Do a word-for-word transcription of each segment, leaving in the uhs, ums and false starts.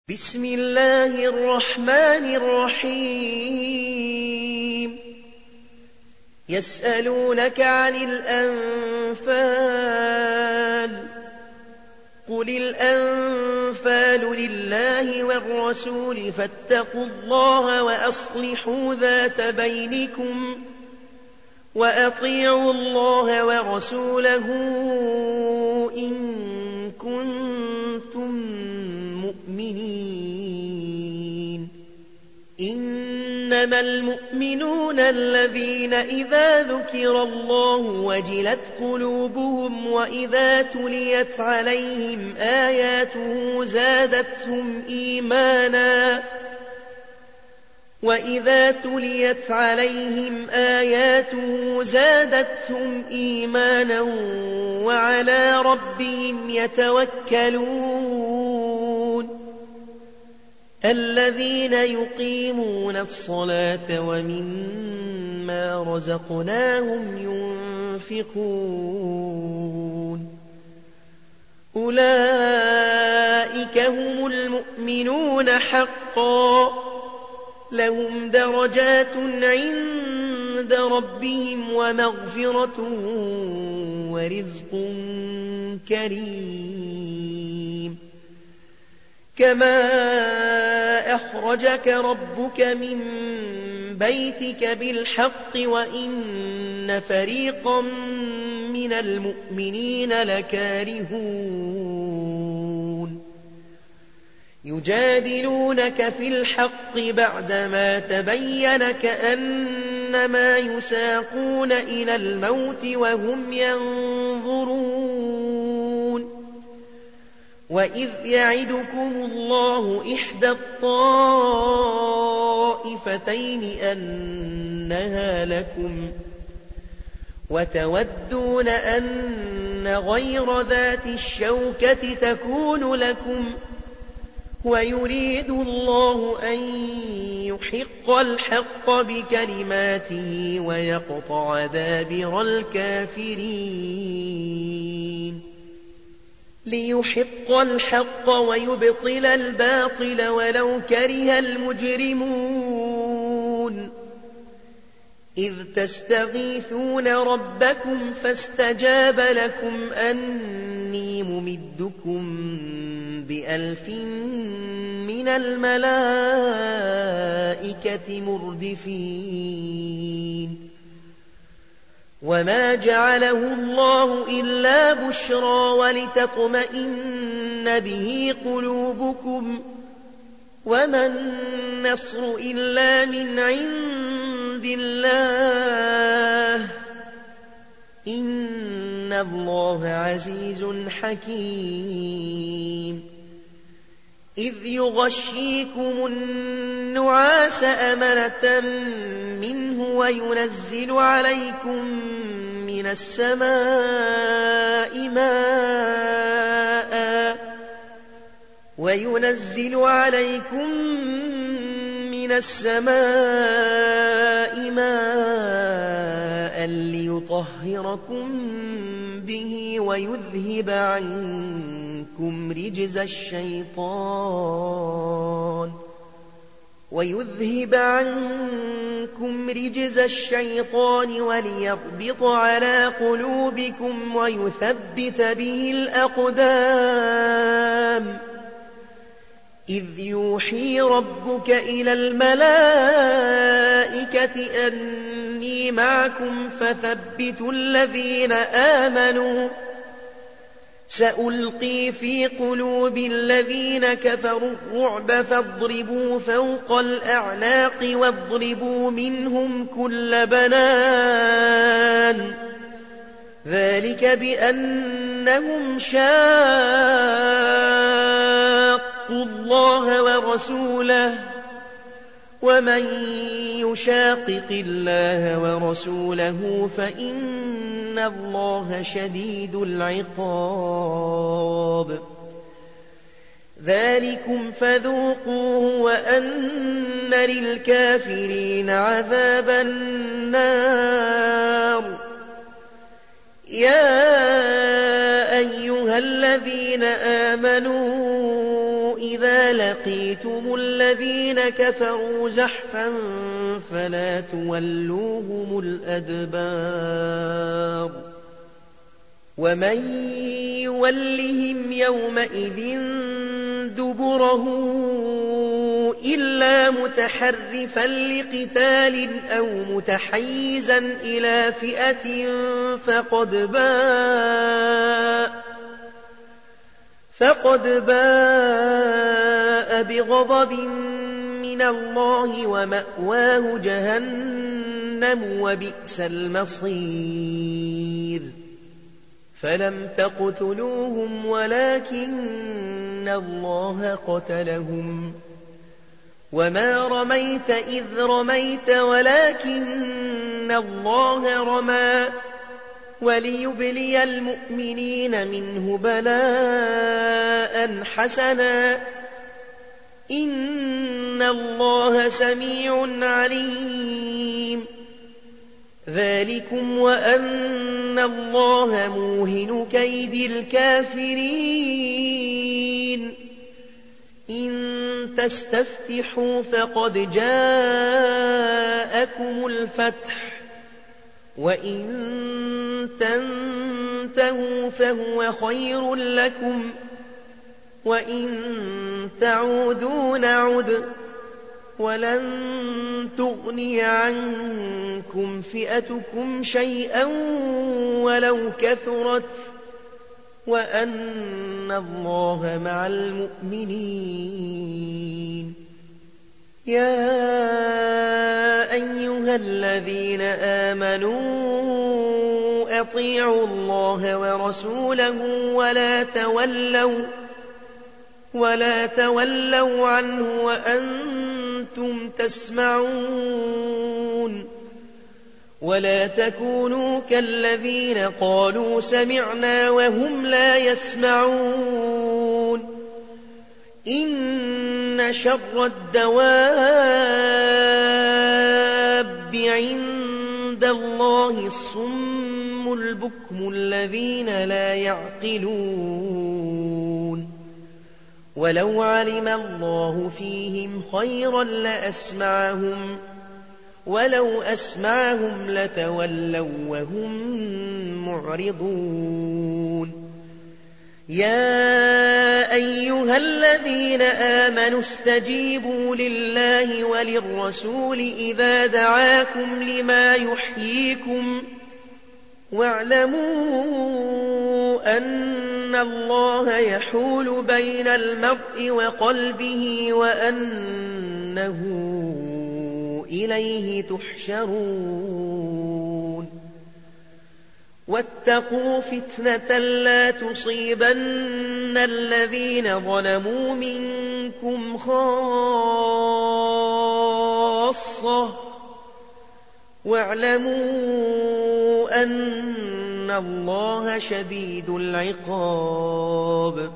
بسم الله الرحمن الرحيم يسألونك عن الأنفال قل الأنفال لله والرسول فاتقوا الله وأصلحوا ذات بينكم وأطيعوا الله ورسوله إن كنتم مؤمنين إنما المؤمنون الذين إذا ذكر الله وجلت قلوبهم وإذا تليت عليهم آياته زادتهم إيمانا وإذا تليت عليهم آياته زادتهم إيمانا وعلى ربهم يتوكلون الذين يقيمون الصلاة ومما رزقناهم ينفقون أولئك هم المؤمنون حقا لهم درجات عند ربهم ومغفرة ورزق كريم كما أخرجك ربك من بيتك بالحق وإن فريقا من المؤمنين لكارهون يجادلونك في الحق بعدما تبين كأنما يساقون إلى الموت وهم ينظرون وإذ يعدكم الله إحدى الطائفتين أنها لكم وتودون أن غير ذات الشوكة تكون لكم ويريد الله أن يحق الحق بكلماته ويقطع دابر الكافرين ليحق الحق ويبطل الباطل ولو كره المجرمون إذ تستغيثون ربكم فاستجاب لكم أني ممدكم بألف من الملائكة مردفين وما جعله الله إلا بشرى ولتطمئن به قلوبكم وما النصر إلا من عند الله إن الله عزيز حكيم إذ يغشيكم النعاس أمنة منه وينزل عليكم من السماء ماء وينزل عليكم من السماء ماء ليطهركم به ويذهب عنكم رجز الشيطان ويذهب عنكم رجز الشيطان وليربط على قلوبكم ويثبت به الأقدام إذ يوحي ربك إلى الملائكة أني معكم فثبتوا الذين آمنوا سألقي في قلوب الذين كفروا الرعب فاضربوا فوق الأعناق واضربوا منهم كل بنان ذلك بأنهم شاقوا الله ورسوله ومن يشاقق الله ورسوله فإن الله شديد العقاب ذلكم فذوقوه وأن للكافرين عذاب النار يا أيها الذين آمنوا إذا لقيتم الذين كفروا زحفا فلا تولوهم الأدبار ومن يولهم يومئذ دبره إلا متحرفا لقتال أو متحيزا إلى فئة فقد باء فقد باء بغضب من الله ومأواه جهنم وبئس المصير فلم تقتلوهم ولكن الله قتلهم وما رميت إذ رميت ولكن الله رمى وليبلي المؤمنين منه بلاء حسنا إن الله سميع عليم ذلكم وأن الله موهن كيد الكافرين إن تستفتحوا فقد جاءكم الفتح وإن تنتهوا فهو خير لكم وإن تعودوا نعد ولن تغني عنكم فئتكم شيئا ولو كثرت وأن الله مع المؤمنين يا أيها الذين آمنوا أطيعوا الله ورسوله ولا تولوا ولا تولوا عنه وأنتم تسمعون ولا تكونوا كالذين قالوا سمعنا وهم لا يسمعون إن شر الدواب عند الله الصم البكم الذين لا يعقلون ولو علم الله فيهم خيرا لأسمعهم ولو أسمعهم لتولوا وهم معرضون يا أيها الذين آمنوا استجيبوا لله وللرسول إذا دعاكم لما يحييكم واعلموا أن الله يحول بين المرء وقلبه وأنه إليه تحشرون واتقوا فتنة لا تصيبن الذين ظلموا منكم خاصة واعلموا أن الله شديد العقاب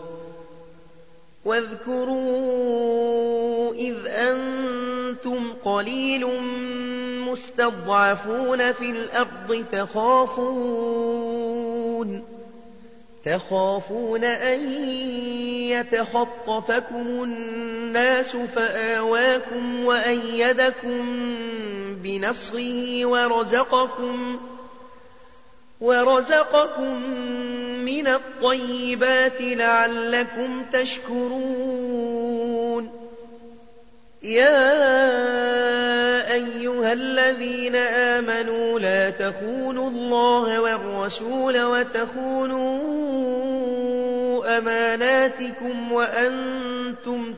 واذكروا إذ أنتم قليل مستضعفون في الأرض تخافون تخافون أن يتخطفكم الناس فآواكم وأيدكم بنصره ورزقكم ورزقكم من الطيبات لعلكم تشكرون يا أيها الذين آمنوا لا تخونوا الله والرسول وتخونوا أماناتكم وأنتم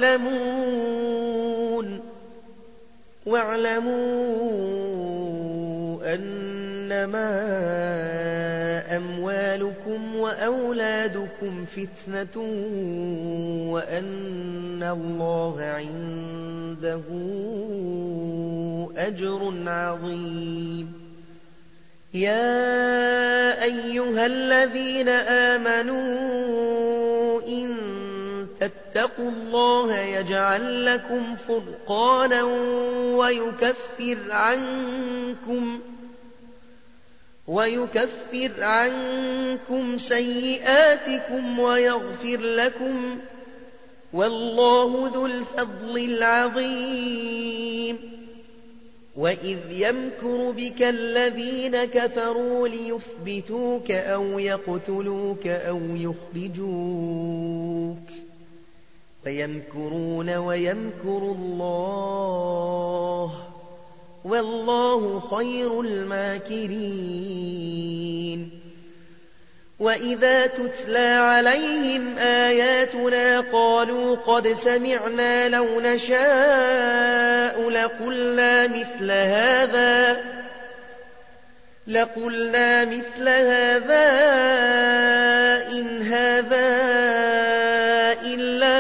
تعلمون واعلموا أنما أموالكم وأولادكم فتنة وأن الله عنده أجر عظيم يا أيها الذين آمنوا إن تتقوا الله يجعل لكم فرقانا ويكفر عنكم ويكفر عنكم سيئاتكم ويغفر لكم والله ذو الفضل العظيم وإذ يمكر بك الذين كفروا ليثبتوك أو يقتلوك أو يخرجوك فيمكرون ويمكر الله والله خير الماكرين وإذا تتلى عليهم آياتنا قالوا قد سمعنا لو نشاء لقلنا مثل هذا لقلنا مثل هذا إن هذا إلا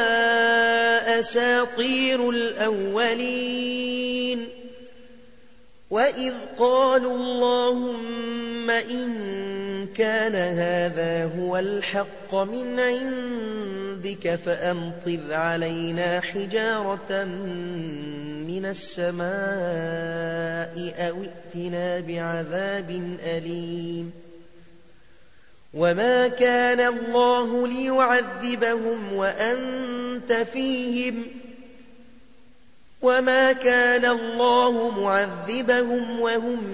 أساطير الأولين وإذ قالوا اللهم إن كان هذا هو الحق من عندك فأمطر علينا حجارة من السماء أو ائتنا بعذاب أليم وما كان الله ليعذبهم وأنت فيهم وما كان الله معذبهم وهم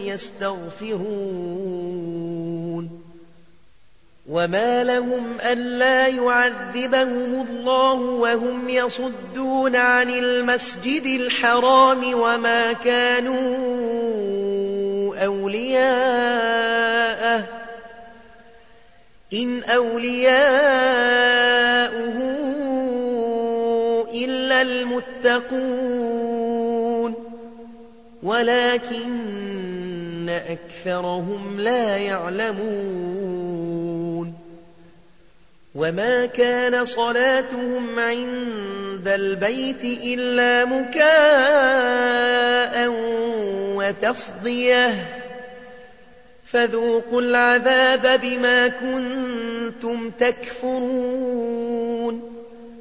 يستغفرون وما لهم ألا يعذبهم الله وهم يصدون عن المسجد الحرام وما كانوا أولياءه إن أولياؤه إلا المتقون ولكن أكثرهم لا يعلمون وما كان صلاتهم عند البيت إلا مكاء وتصديه فذوقوا العذاب بما كنتم تكفرون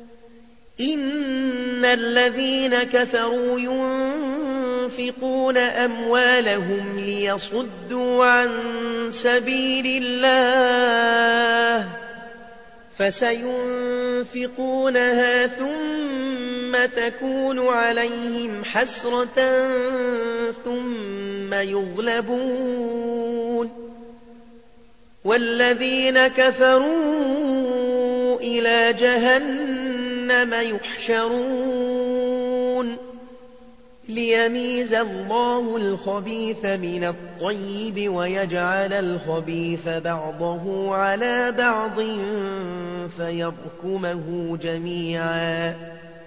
إن الذين كفروا ينفقون أموالهم ليصدوا عن سبيل الله فسينفقونها ثم تكون عليهم حسرة ثم يغلبون والذين كفروا إلى جهنم يحشرون ليميز الله الخبيث من الطيب ويجعل الخبيث بعضه على بعض فيركمه جميعا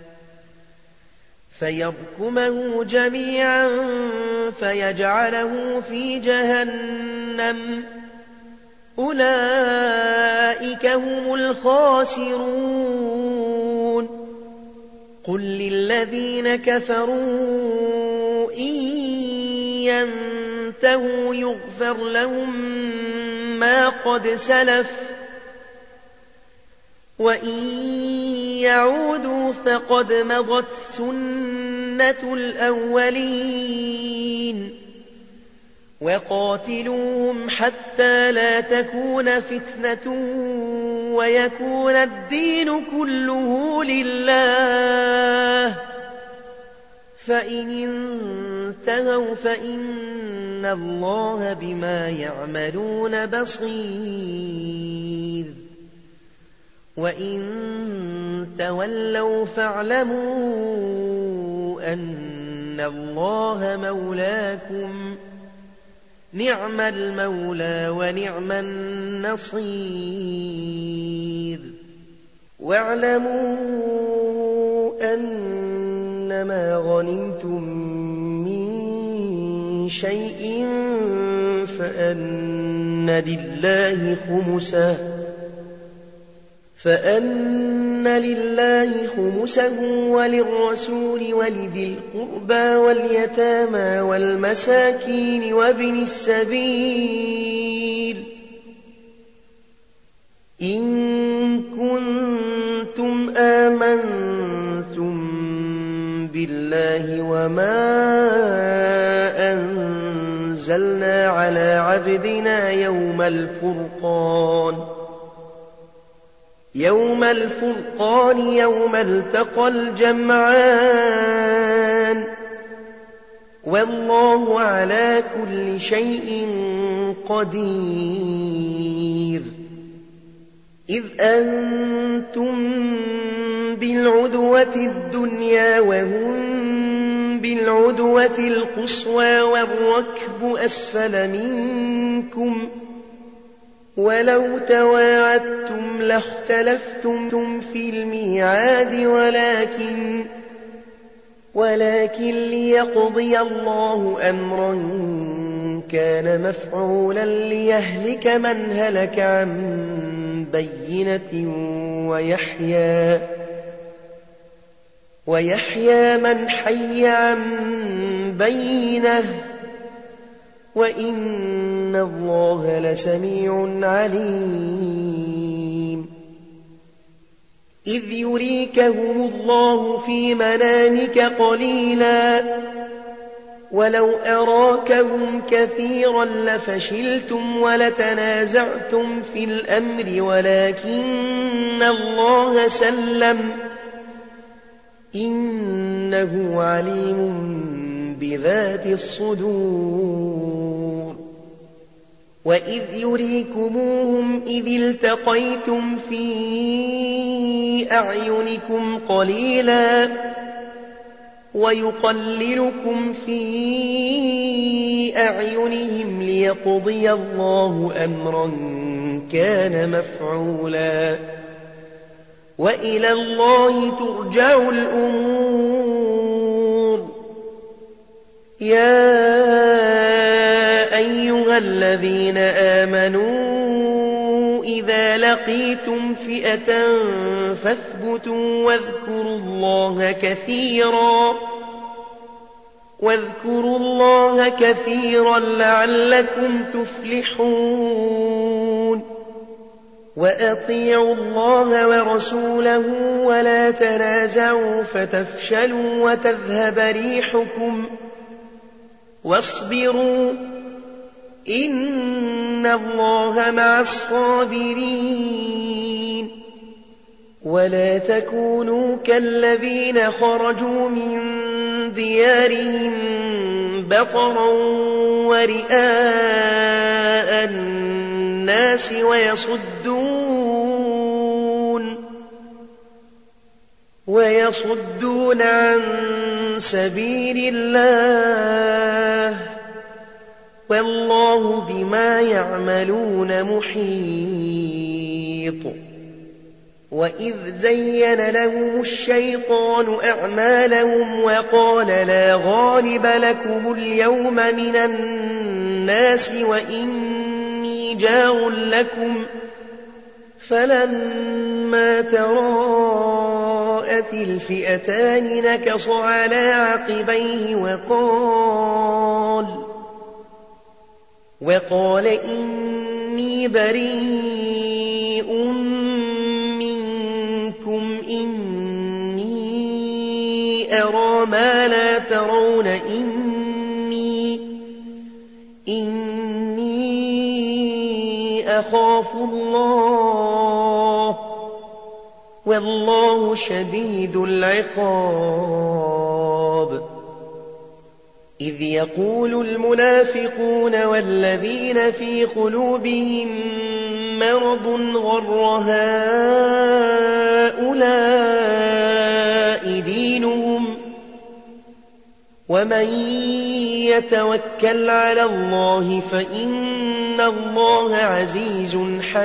فيركمه جميعا فيجعله في جهنم أولئك هم الخاسرون قل للذين كفروا إن ينتهوا يغفر لهم ما قد سلف وإن يعودوا فقد مضت سنة الأولين وقاتلوهم حتى لا تكون فتنة ويكون الدين كله لله فإن انتهوا فإن الله بما يعملون بصير وإن تولوا فاعلموا أن الله مولاكم نعم المولى ونعم النصير واعلموا أنما غنمتم من شيء فأن لله خمسه فأن لله خمسه وللرسول ولذي القربى واليتامى والمساكين وابن السبيل إن كنتم آمنتم بالله وما أنزلنا على عبدنا يوم الفرقان يوم الفرقان يوم التقى الجمعان والله على كل شيء قدير إذ أنتم بالعدوة الدنيا وهم بالعدوة القصوى والركب أسفل منكم ولو تواعدتم لاختلفتم في الميعاد ولكن ولكن ليقضي الله أمرا كان مفعولا ليهلك من هلك عن بينة ويحيى ويحيى من حي عن بينة وإن الله لسميع عليم إذ يريكهم الله في منامك قليلا ولو أراكهم كثيرا لفشلتم ولتنازعتم في الأمر ولكن الله سلم إنه عليم بذات الصدور وإذ يريكموهم إذ التقيتم في أعينكم قليلا ويقللكم في أعينهم ليقضي الله أمرا كان مفعولا وإلى الله ترجع الأمور يا أيها الذين آمنوا إذا لقيتم فئة فاثبتوا واذكروا الله كثيرا واذكروا الله كثيرا لعلكم تفلحون وأطيعوا الله ورسوله ولا تنازعوا فتفشلوا وتذهب ريحكم واصبروا إن الله مع الصابرين ولا تكونوا كالذين خرجوا من ديارهم بطرا ورئاء الناس ويصدون ويصدون عن سبيل الله والله بما يعملون محيط وإذ زين لهم الشيطان أعمالهم وقال لا غالب لكم اليوم من الناس وإني جار لكم فلما تراءت الفئتان نكص على عقبيه وقال وقال إني بريء منكم إني أرى ما لا ترون إني إني أخاف الله والله شديد العقاب إذ يقول المنافقون والذين في قلوبهم مرض غر هؤلاء دينهم ومن يتوكل على الله فإن الله عزيز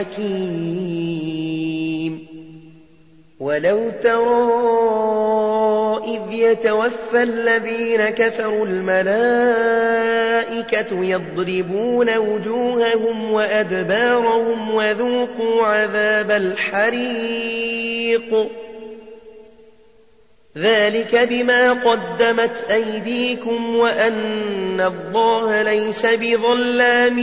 حكيم ولو ترى إذ يتوفى الذين كفروا الملائكة يضربون وجوههم وأدبارهم وذوقوا عذاب الحريق ذلك بما قدمت أيديكم وأن الله ليس بظلام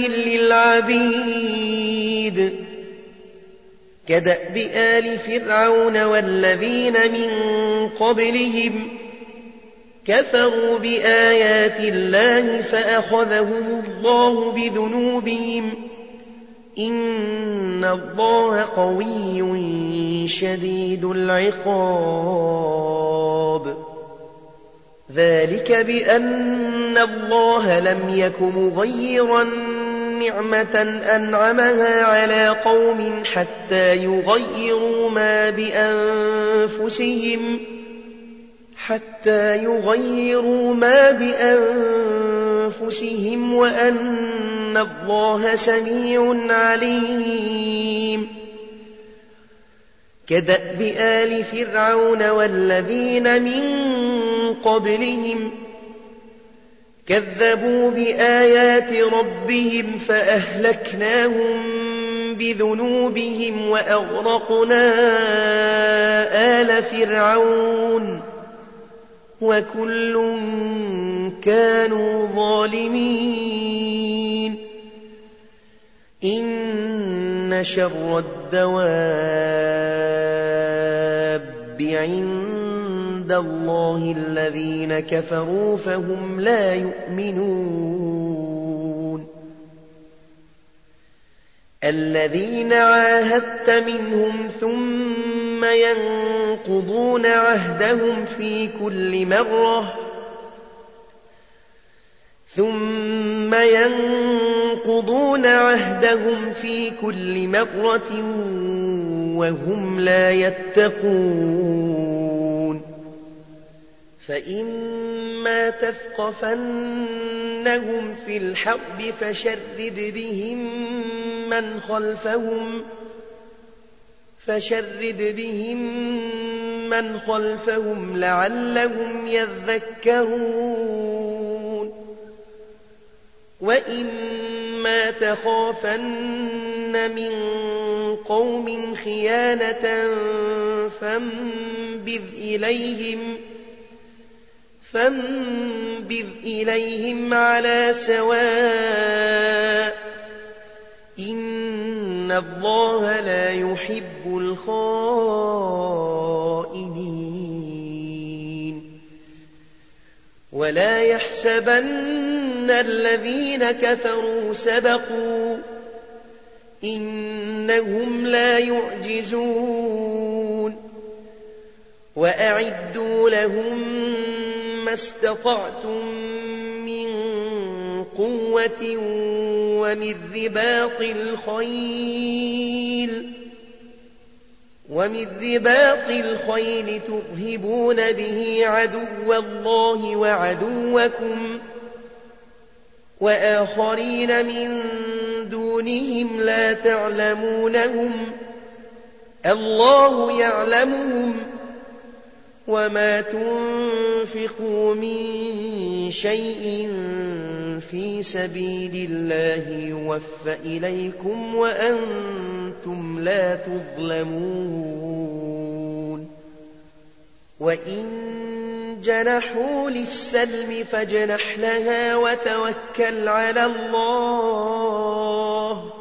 للعبيد كدأب آل فرعون والذين من قبلهم كفروا بآيات الله فأخذهم الله بذنوبهم إن الله قوي شديد العقاب. ذلك بأن الله لم يك مغيرا نعمة أنعمها على قوم حتى يغيروا ما بأنفسهم حتى يغيروا ما بأنفسهم وأن الله سميع عليم. كدأب آل فرعون والذين من قبلهم كذبوا بآيات ربهم فأهلكناهم بذنوبهم وأغرقنا آل فرعون وكل كانوا ظالمين. إن شر الدواب عند الله الذين كفروا فهم لا يؤمنون. الذين عاهدت منهم ثم ينقضون عهدهم في كل مرة ثم ينقضون عهدهم في كل مرة وهم لا يتقون. فإما تثقفنهم في الحرب فشرد بهم من خلفهم فشرد بهم من خلفهم لعلهم يذكرون. وإما تخافن من قوم خيانة فانبذ إليهم فانبذ إليهم على سواء إن الله لا يحب الخائنين. ولا يحسبن الذين كفروا سبقوا إنهم لا يعجزون. وأعدوا لهم ما استطعتم من قوة ومن رباط الخيل ومن رباط الخيل ترهبون به عدو الله وعدوكم وآخرين من دونهم لا تعلمونهم الله يعلمهم. وما تنفقوا من شيء في سبيل الله يوفى إليكم وأنتم لا تظلمون. وإن جنحوا للسلم فاجنح لها وتوكل على الله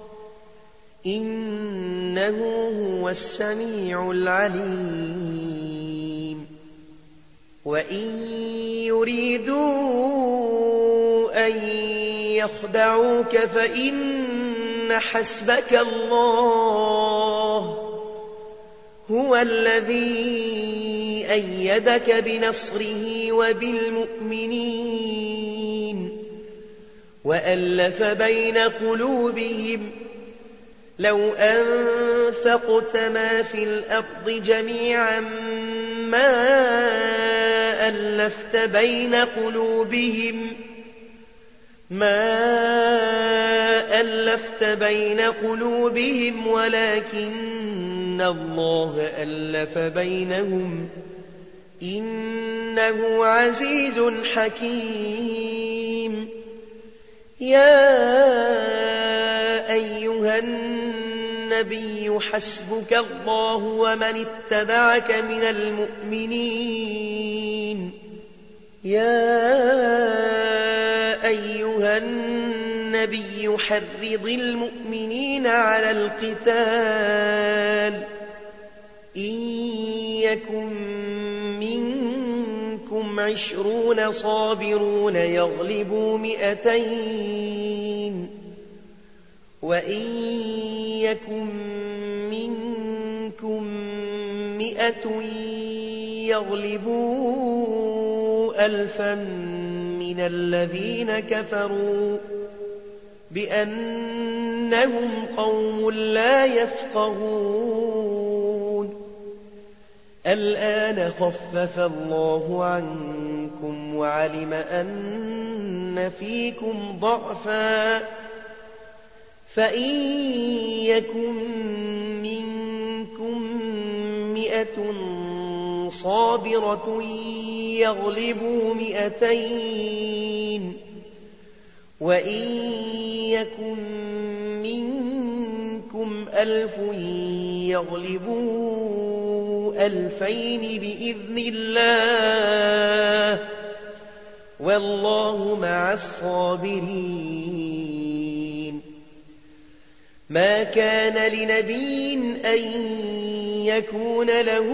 إنه هو السميع العليم. وإن يريدوا أن يخدعوك فإن حسبك الله هو الذي أيدك بنصره وبالمؤمنين وألف بين قلوبهم لو أنفقت ما في الأرض جميعا ما ألفت بين قلوبهم ما ألفت بين قلوبهم ولكن الله ألف بينهم إنه عزيز حكيم. يا أيها النبي حسبك الله ومن اتبعك من المؤمنين. يا أيها النبي حرض المؤمنين على القتال إن يكن منكم عشرون صابرون يغلبوا مئتين وإن يكن منكم مئة يغلبوا ألفا من الذين كفروا بأنهم قوم لا يفقهون الآن خفف الله عنكم وعلم أن فيكم ضعفا فإن يكن منكم مئة صابرة يغلبوا مئتين وإن يكن منكم ألف يغلبوا ألفين بإذن الله والله مع الصابرين ما كان لنبي أن يكون له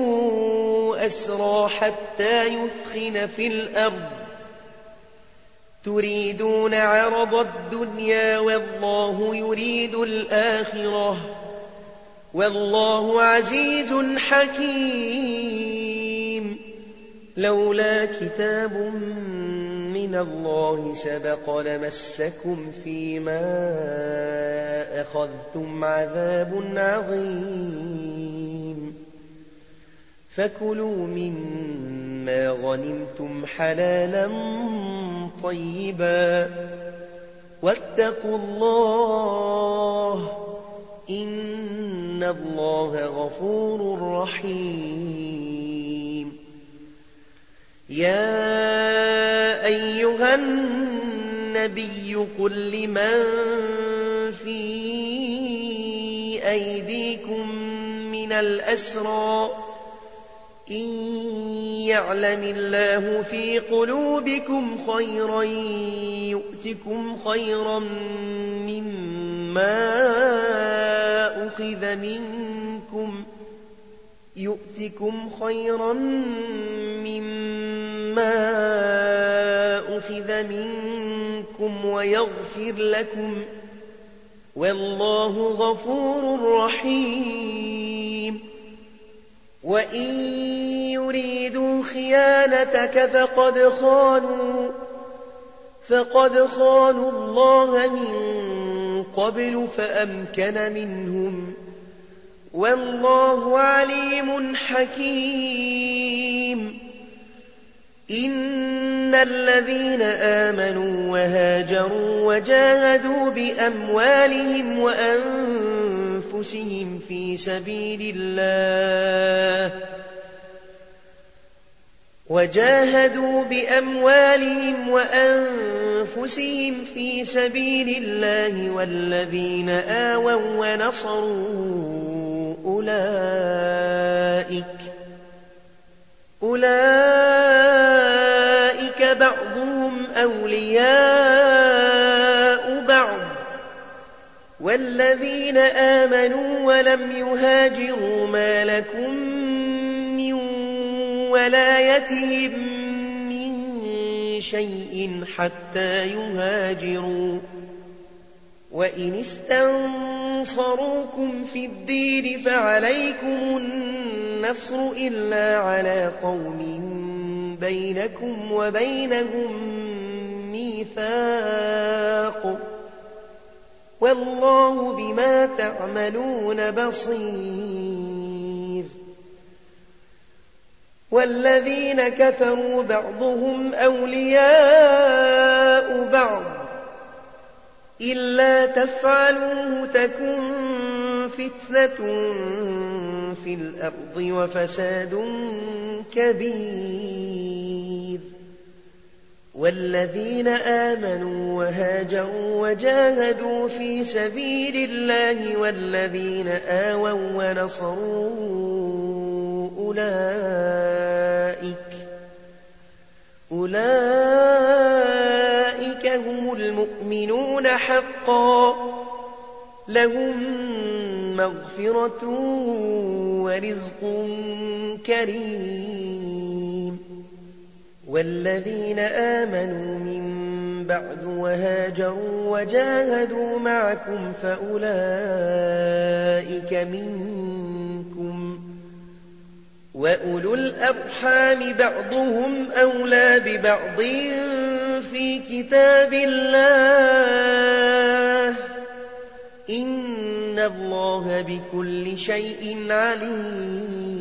أسرى حتى يثخن في الأرض تريدون عرض الدنيا والله يريد الآخرة والله عزيز حكيم لولا كتاب من الله سبق لمسكم فيما أخذتم عذاب عظيم فكلوا مما غنمتم حلالا طيبا واتقوا الله إن الله غفور رحيم يا أيها النبي قل لمن في أيديكم من الأسرى إن يعلم الله في قلوبكم خيرا يؤتكم خيرا مما أخذ منكم يؤتكم خيرا مما أخذ منكم ويغفر لكم والله غفور رحيم وإن يريدوا خيانتك فقد خانوا فقد خانوا الله من قبل فأمكن منهم والله عليم حكيم إن الذين آمنوا وهاجروا وجاهدوا بأموالهم وأنفسهم في سبيل الله وجاهدوا بأموالهم وأنفسهم في سبيل الله والذين آووا ونصروا أولئك أولئك بعضهم أولياء بعض والذين آمنوا ولم يهاجروا ما لكم من ولايتهم من شيء حتى يهاجروا وإن استنصروكم في الدين فعليكم النصر إلا على قوم بينكم وبينهم ميثاق والله بما تعملون بصير والذين كفروا بعضهم أولياء بعض إلا تفعلوه تكن فتنة في الأرض وفساد كبير والذين آمنوا وهاجروا وجاهدوا في سبيل الله والذين آووا ونصروا أولئك أولئك هم المؤمنون حقا لهم مغفرة ورزق كريم والذين آمنوا من بعد وهاجروا وجاهدوا معكم فأولئك منكم، وأولو الأرحام بعضهم أولى ببعض في كتاب الله، إن الله بكل شيء عليم.